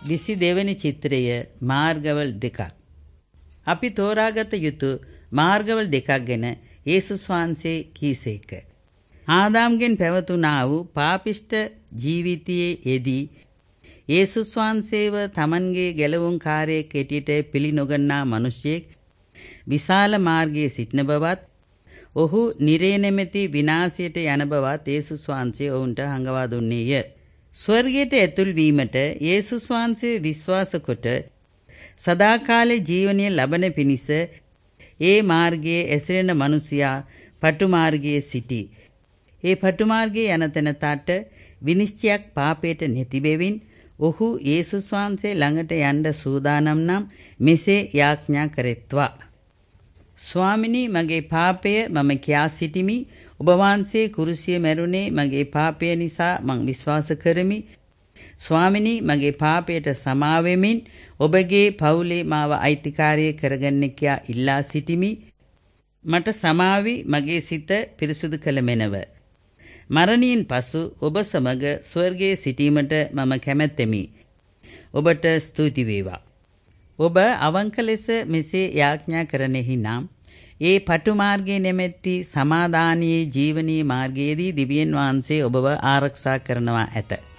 22 චිත්‍රය මාර්ගවල් දෙකක්. අපි තෝරාගත යුතු මාර්ගවල් දෙකක් ගැන යේසුස් වහන්සේ කීසේක. ආදාම්ගෙන් පැවතුනා වූ පාපිෂ්ඨ ජීවිතයේ යෙදී යේසුස් වහන්සේව තමන්ගේ ගැලවුම් කාර්යයක් හැටියට පිළිනොගන්නා මිනිසෙක් විශාල මාර්ගයේ සිටින බවත් ඔහු නිරේ නැමැති විනාශයට යන බවත් යේසුස් වහන්සේ ඔවුන්ට හංගවා දුන්නේය. ස්වර්ගයට ඇතුල් වීමට යේසුස් වහන්සේ විශ්වාස කොට සදාකාල ජීවනය ලබන පිණිස ඒ මාර්ගයේ ඇසිරෙන මිනිසයා පටු මාර්ගයේ සිටි. ඒ පටු මාර්ගයේ යන තැනට විනිශ්චයක් පාපයට නැති බැවින් ඔහු යේසුස් වහන්සේ ළඟට යන්න සූදානම් නම් මෙසේ යාඥා කරෙත්වා. ස්වාමිනී, මගේ පාපය මම කියා සිටිමි. ඔබ වහන්සේ කුරුසියේ මැරුණේ මගේ පාපය නිසා මං විශ්වාස කරමි. ස්වාමිනී, මගේ පාපයට සමා වෙමින් ඔබගේ පවුලේ මාව අයිතිකාරී කරගන්න කියා ඉල්ලා සිටිමි. මට සමාවි, මගේ සිත පිරිසුදු කළ මැනව. මරණයෙන් පසු ඔබ සමග ස්වර්ගයේ සිටීමට මම කැමැත්තෙමි. ඔබට ස්තුති වේවා. ඔබ අවංක ලෙස මෙසේ යාඥා කරනෙහි නම් ඒ පටු මාර්ගයේ නැමැති සමාදානයේ ජීවනීය මාර්ගයේදී දිව්‍යන් වහන්සේ ඔබව ආරක්ෂා කරනවා ඇත.